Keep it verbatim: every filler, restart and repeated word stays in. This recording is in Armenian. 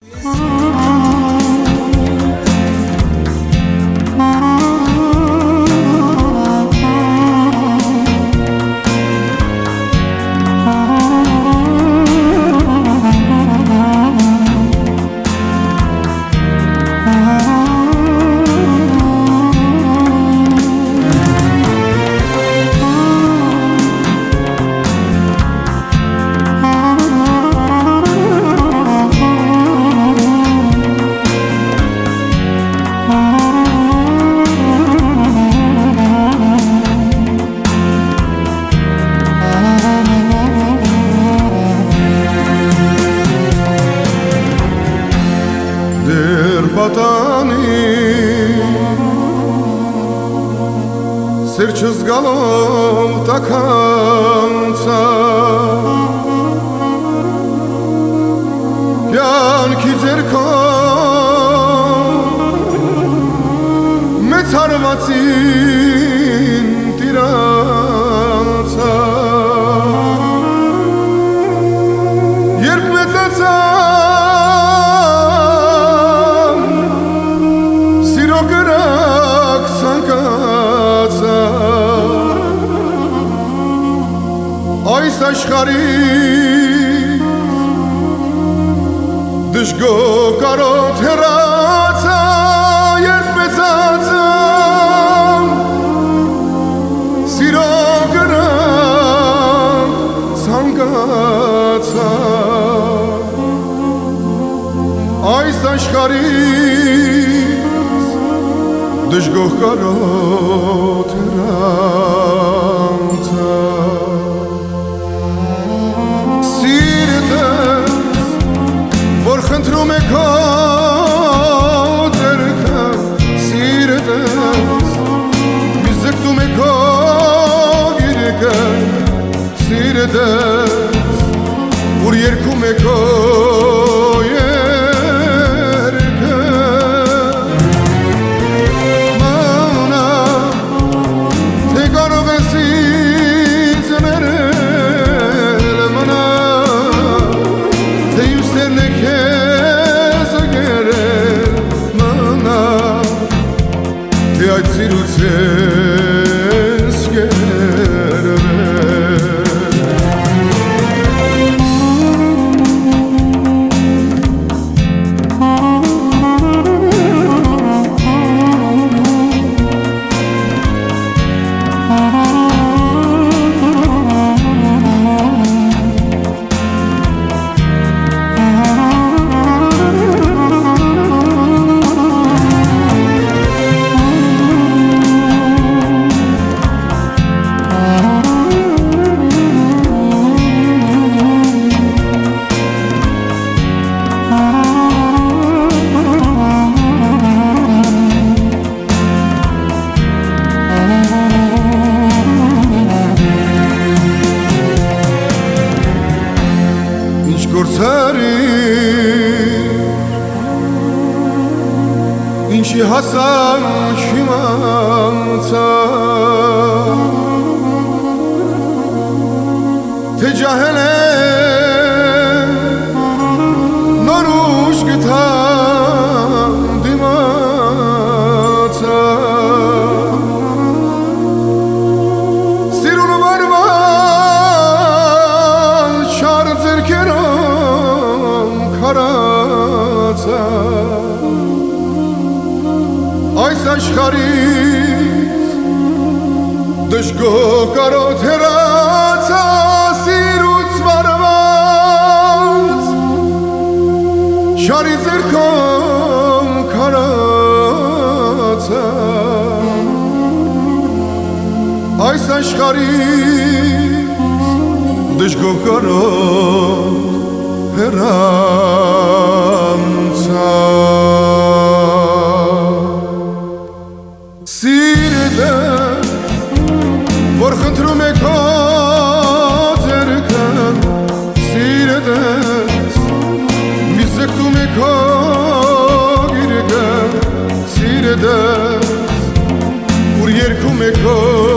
Սիրչս գալով տականցա կյանքի ձերքով մեծ հարվածին տիրանցա երբ մեծացամ սիրո գրակ ցանկացա այս աշխարհից դժգոհ հեռացա երբ մեծացամ սիրո գրակ ցանկացա այս աշխարհից դժգոհ կարոտ հեռացա Խնդրում է քո ձեռքը սիրտս մի զգտում է քո գիրկը սիրտս որ երգում է քո երգը մանա թե կարող ես ինձ ներել մանա թե իմ սերն է Այդ սիրուց ես Ինչի հասան չիմանցա Թե ջահել եմ նոր ուժ գտամ դիմացա Սիրուն վարվան չար ձերքերում քարացա Այս աշխարհից դժգոհ կարոտ հեռացա սիրուց վարված շարի ձեռքում քարացա Այս աշխարհից դժգոհ կարոտ հեռացա Որ խնդրում է քո ձեռքը սիրտս մի զգտում է քո գիրկը սիրտս որ երգում է քո